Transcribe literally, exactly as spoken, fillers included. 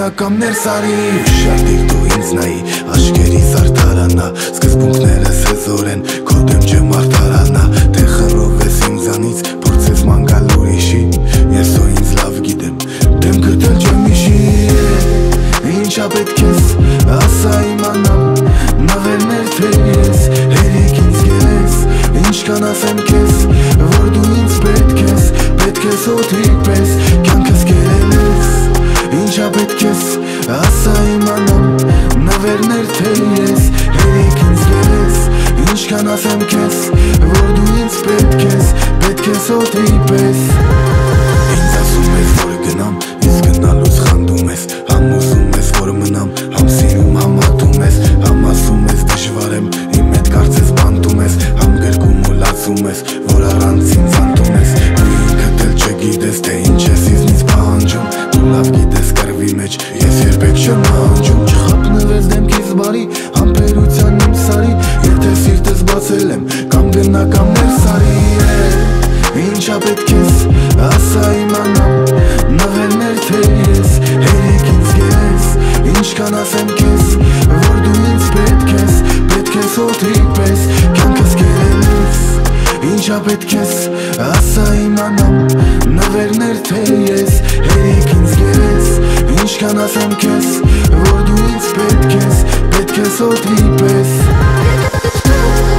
գնականներ սարի Շարդիր դու ինձ նայի, աշկերիս արդարանա Սկզբունքներս հզոր են, քո դեմ չեմ արդարանա Թե խռով ես ինձանից, փորձես մանգալ ուրիշի Ես ու ինձ լավ գիտեմ, դեմ կրտել չեմ իշի Ինչա պետք ես, ասա իմանամ Նավերներ թե ես, հերիք ինձ գերես Ինչքան ասեմ կեզ, որ դու ինձ պետք ես Պետք ես օդի պես, կյանքս կերել ես Ինչա պետք ես, ասա իմանամ Նավերներ թե ես, հերիք ինձ գերես Ինչքան ասեմ կեզ, որ դու ինձ պետք ես Պետք ես օդի պես Ինձ ասում ես, որ գնամ, ես գնալուց խանդում ես Համ ուզում ես, որ մնամ, համ սիրում, համ ատում ես Համ ասում ես, դժվար եմ, իմ հետ կարծես բանտում ես Համ գրկում ու լացում ես, որ առանց ինձ անտում ես Դու ինքդ էլ չգիտես, թե ինչ ես իզնից պահանջում Դու լավ գիտես կռվի մեջ, ես երբեք չեմ ահանջում Չխապնվես դեմքիս բարի, համբերության իմ սարի Եթե սիրտս բացել եմ, կամ գնականներ սարի Ինչա պետք ես, ասա իմանամ Նավերներ թե ես, հերիք ինձ գերես Ինչքան ասեմ կեզ, որ դու ինձ պետք ես Պետք ես օդի պես, կյանքս կերել ես Ինչա պետք ես, ասա իմանամ Նավերներ թե ես, հերիք ինձ գերես Ինչքան ասեմ կեզ, որ դու ինձ պետք ես Պետք ես օդի պես